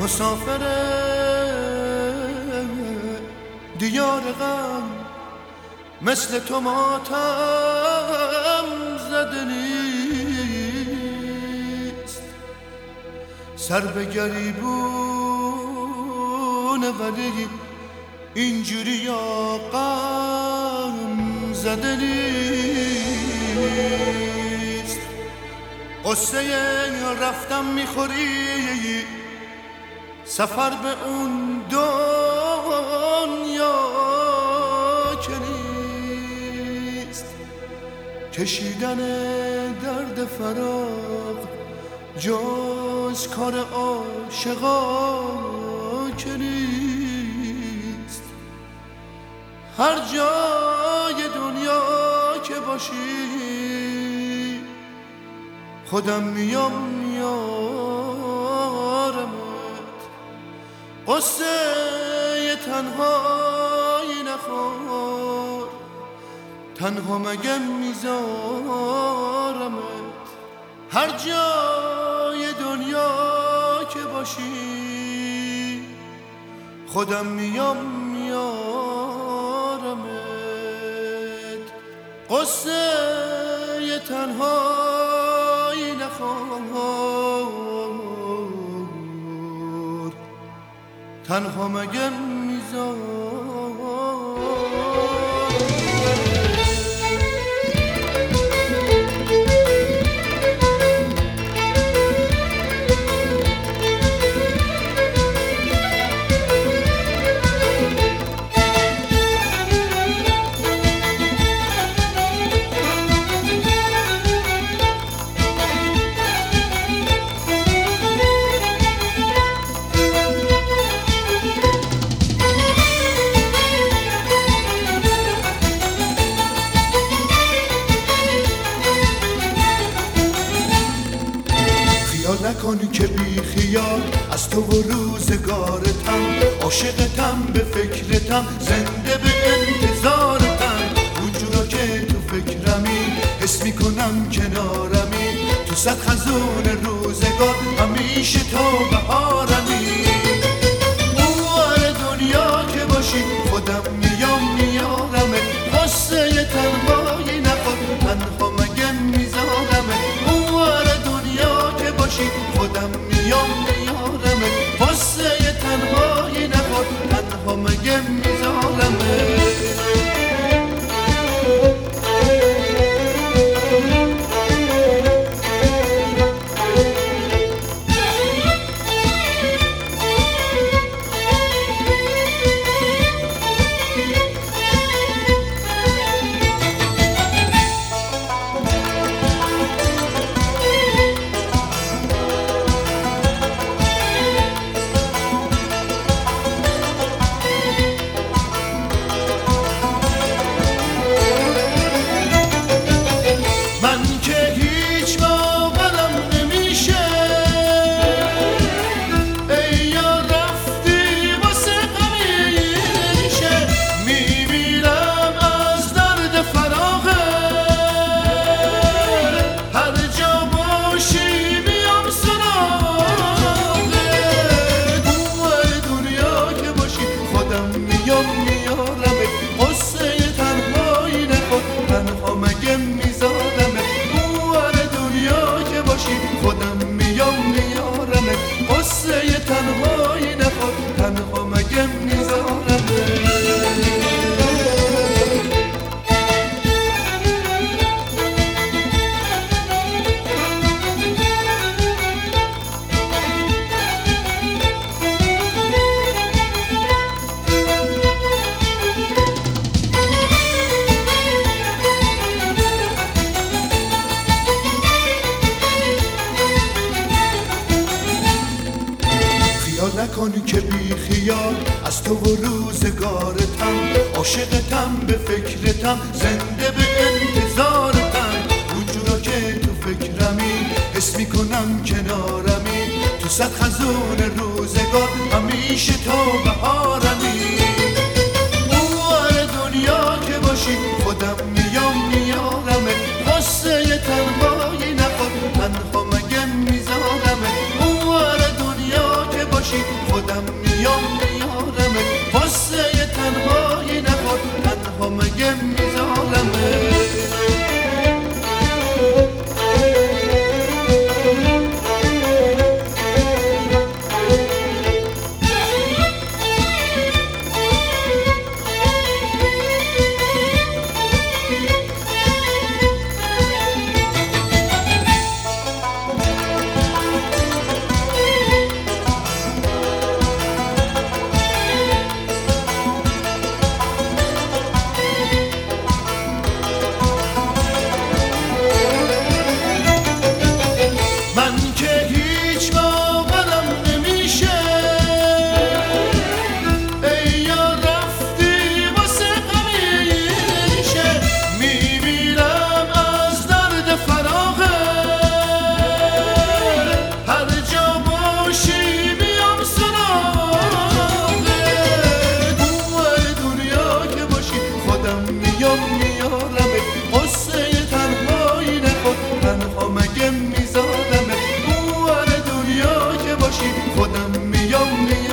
مسافر دیار غم، مثل تو ماتم زده نیست. سر به گریبونه ولی اینجوری یا غم زده نیست. قصه رفتم میخوری، سفر به اون دنیا که نیست. کشیدن درد فراق جز کار عاشقا که نیست. هر جای دنیا که باشی خودم میام میارمت. قصه تنهایی نخور، تنها مگه میذارمت. هر جای دنیا که باشی خودم میام میارمت. قصه تنهایی نخور، تنها مگه میذارمت. نکن که بی خیال از تو و روزگارتم، عاشقتم به فکرتم، زنده به انتظارتم. اونجورا که تو فکرمی حس میکنم کنارمی، تو صد خزون روزگار همیشه تو بهارمی. اوار دنیا که باشی خودم میام میارمه. قصه تنهایی نخور، تنها مگه میذارمه. اوار دنیا که باشی خودم میام میارمه. قصه تنهایی نخور، تنها مگه میذارمه. خودم میام میارمه. قصه تنهایی نخور، تنها مگه میذارمه. نکن که بی خیال از تو و روزگارتم، عاشقتم به فکرتم، زنده به انتظارتم. اونجورا که تو فکرمی حس میکنم کنارمی، تو صد خزون روزگار همیشه تو بهارمی. اوار دنیا که باشی خودم میام میارمه. قصه تنهایی نخور، تنها مگه میذارمه. اوار دنیا که باشی خودم میام